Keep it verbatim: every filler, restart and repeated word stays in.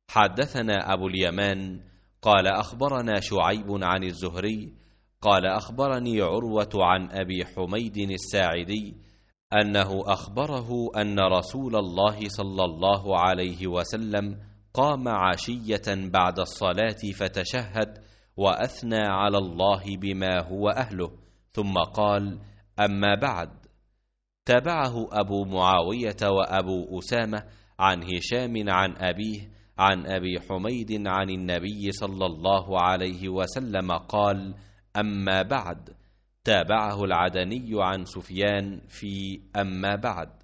حدثنا أبو اليمان قال أخبرنا شعيب عن الزهري قال أخبرني عروة عن أبي حميد الساعدي أنه أخبره أن رسول الله صلى الله عليه وسلم قام عشية بعد الصلاة فتشهد وأثنى على الله بما هو أهله، ثم قال: أما بعد. تابعه أبو معاوية وأبو أسامة عن هشام عن أبيه عن أبي حميد عن النبي صلى الله عليه وسلم قال: أما بعد. تابعه العدني عن سفيان في أما بعد.